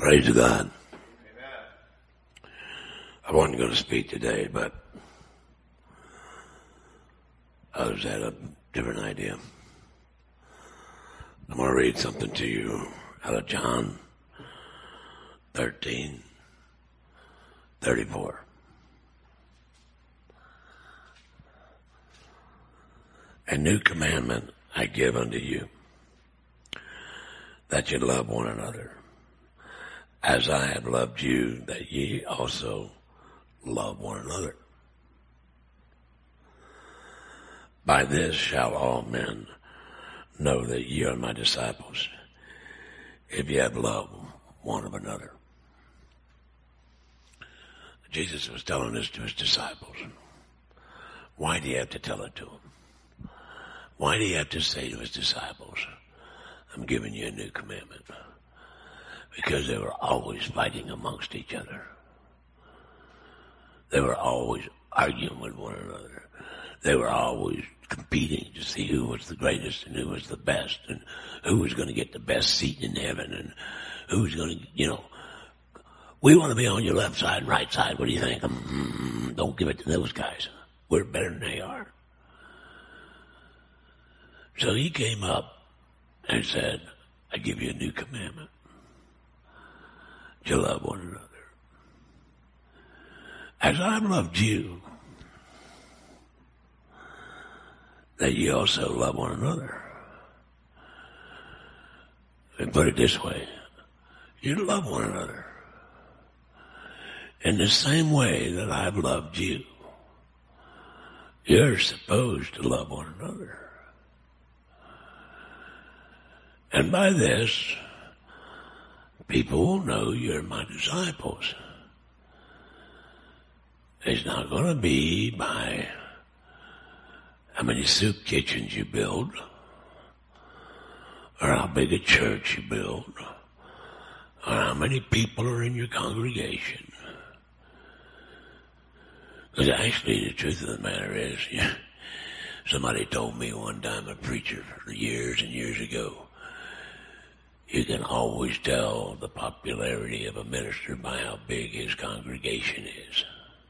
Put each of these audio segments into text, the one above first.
Praise God. I wasn't going to speak today, but others had a different idea. I'm going to read something to you out of John 13:34. A new commandment I give unto you, that you love one another, as I have loved you, that ye also love one another. By this shall all men know that ye are my disciples, if ye have love one of another. Jesus was telling this to his disciples. Why do you have to tell it to them? Why do you have to say to his disciples, I'm giving you a new commandment? Because they were always fighting amongst each other. They were always arguing with one another. They were always competing to see who was the greatest and who was the best and who was going to get the best seat in heaven and who was going to, we want to be on your left side and right side. What do you think? Don't give it to those guys. We're better than they are. So he came up and said, I give you a new commandment. You love one another. As I've loved you, that you also love one another. And put it this way, you love one another in the same way that I've loved you. You're supposed to love one another. And by this, people will know you're my disciples. It's not going to be by how many soup kitchens you build, or how big a church you build, or how many people are in your congregation. Because actually the truth of the matter is, somebody told me one time, a preacher years and years ago, you can always tell the popularity of a minister by how big his congregation is.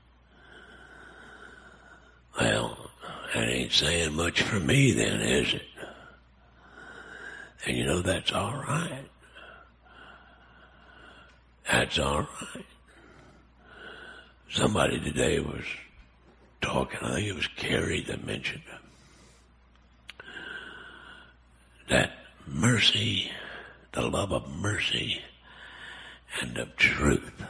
Well, that ain't saying much for me then, is it? And that's all right. That's all right. Somebody today was talking, I think it was Carrie that mentioned that mercy, the love of mercy and of truth.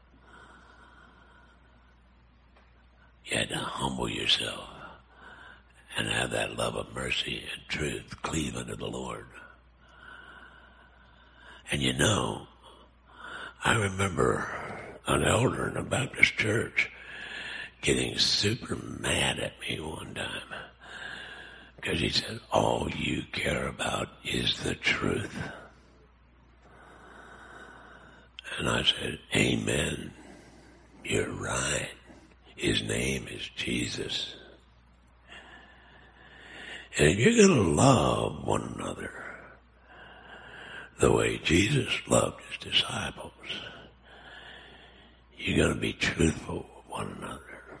You had to humble yourself and have that love of mercy and truth cleave unto the Lord. And I remember an elder in a Baptist church getting super mad at me one time because he said, all you care about is the truth. And I said, amen, you're right. His name is Jesus. And if you're going to love one another the way Jesus loved his disciples, you're going to be truthful with one another.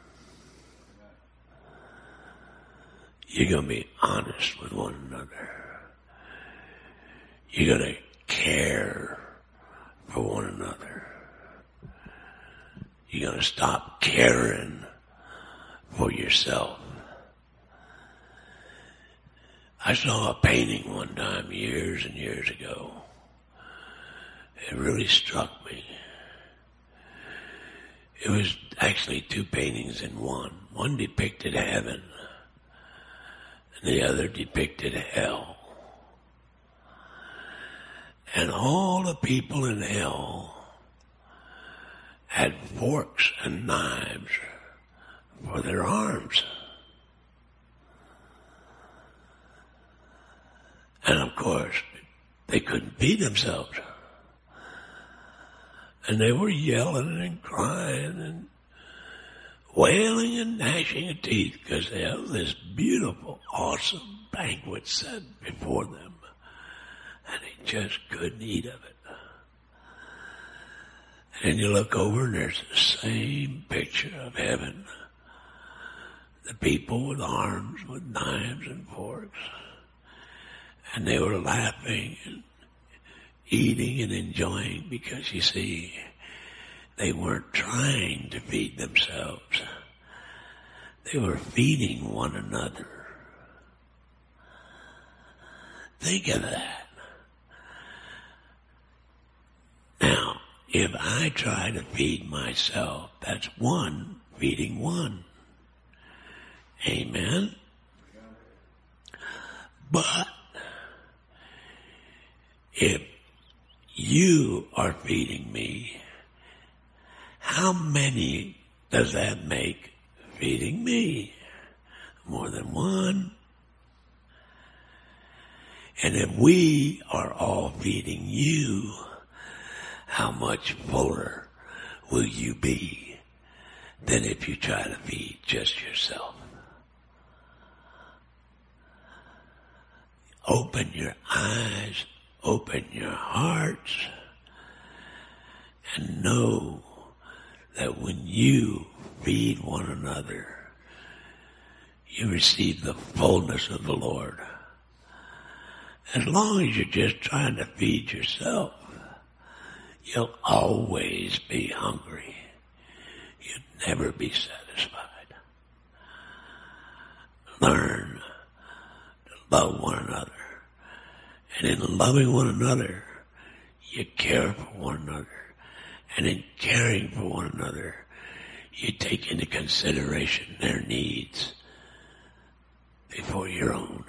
You're going to be honest with one another. You're going to care for one another. You're going to stop caring for yourself. I saw a painting one time years and years ago. It really struck me. It was actually two paintings in one. One depicted heaven, and the other depicted hell. And all the people in hell had forks and knives for their arms. And of course, they couldn't feed themselves. And they were yelling and crying and wailing and gnashing of teeth because they had this beautiful, awesome banquet set before them. And they just couldn't eat of it. And you look over and there's the same picture of heaven. The people with arms, with knives and forks. And they were laughing and eating and enjoying because, you see, they weren't trying to feed themselves. They were feeding one another. Think of that. Now, if I try to feed myself, that's one feeding one. Amen? But if you are feeding me, how many does that make feeding me? More than one. And if we are all feeding you, how much fuller will you be than if you try to feed just yourself? Open your eyes, open your hearts, and know that when you feed one another, you receive the fullness of the Lord. As long as you're just trying to feed yourself, you'll always be hungry. You'll never be satisfied. Learn to love one another. And in loving one another, you care for one another. And in caring for one another, you take into consideration their needs before your own.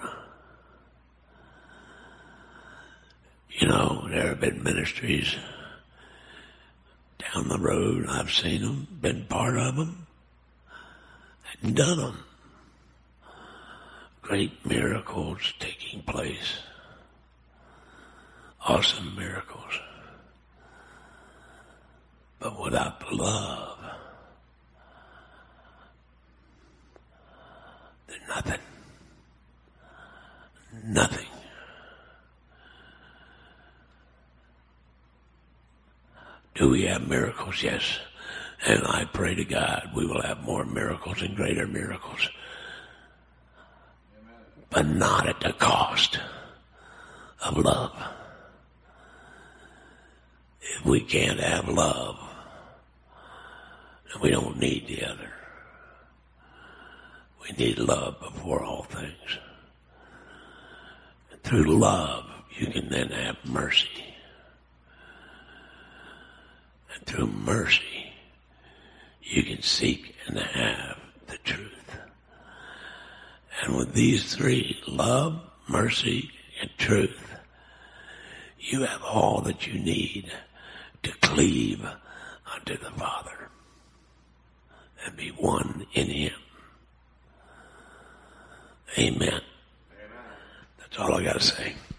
You know, there have been ministries down the road. I've seen them, been part of them, and done them. Great miracles taking place. Awesome miracles. But without the love, they're nothing. Nothing. Do we have miracles? Yes. And I pray to God we will have more miracles and greater miracles. Amen. But not at the cost of love. If we can't have love, then we don't need the other. We need love before all things. And through love, you can then have mercy. And through mercy, you can seek and have the truth. And with these three, love, mercy, and truth, you have all that you need to cleave unto the Father and be one in Him. Amen. Amen. That's all I got to say.